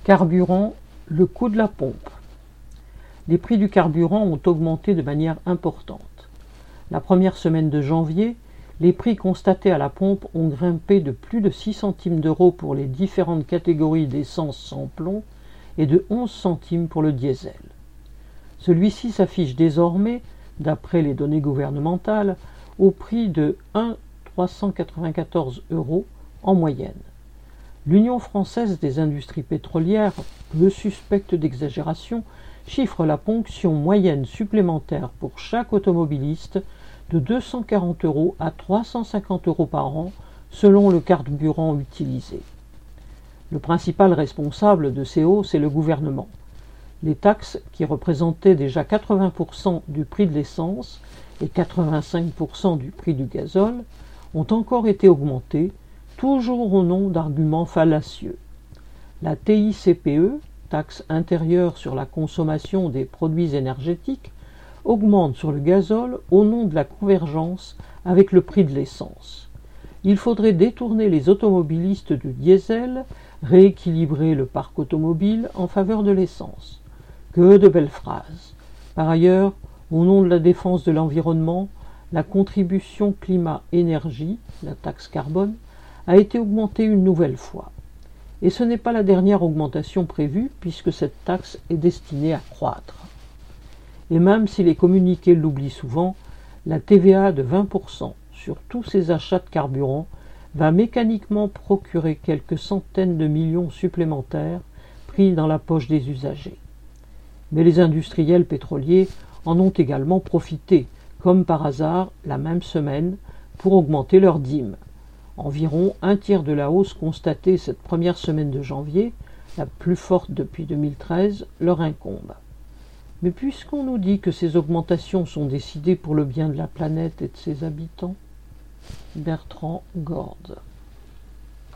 Carburant, le coût de la pompe. Les prix du carburant ont augmenté de manière importante. La première semaine de janvier, les prix constatés à la pompe ont grimpé de plus de 6 centimes d'euros pour les différentes catégories d'essence sans plomb et de 11 centimes pour le diesel. Celui-ci s'affiche désormais, d'après les données gouvernementales, au prix de 1,394 € en moyenne. L'Union française des industries pétrolières, peu suspecte d'exagération, chiffre la ponction moyenne supplémentaire pour chaque automobiliste de 240 € à 350 € par an selon le carburant utilisé. Le principal responsable de ces hausses est le gouvernement. Les taxes, qui représentaient déjà 80% du prix de l'essence et 85% du prix du gazole, ont encore été augmentées, toujours au nom d'arguments fallacieux. La TICPE, taxe intérieure sur la consommation des produits énergétiques, augmente sur le gazole au nom de la convergence avec le prix de l'essence. Il faudrait détourner les automobilistes du diesel, rééquilibrer le parc automobile en faveur de l'essence. Que de belles phrases. Par ailleurs, au nom de la défense de l'environnement, la contribution climat-énergie, la taxe carbone, a été augmentée une nouvelle fois. Et ce n'est pas la dernière augmentation prévue puisque cette taxe est destinée à croître. Et même si les communiqués l'oublient souvent, la TVA de 20% sur tous ces achats de carburant va mécaniquement procurer quelques centaines de millions supplémentaires pris dans la poche des usagers. Mais les industriels pétroliers en ont également profité, comme par hasard, la même semaine, pour augmenter leurs dîmes. Environ un tiers de la hausse constatée cette première semaine de janvier, la plus forte depuis 2013, leur incombe. Mais puisqu'on nous dit que ces augmentations sont décidées pour le bien de la planète et de ses habitants, Bertrand Gorde.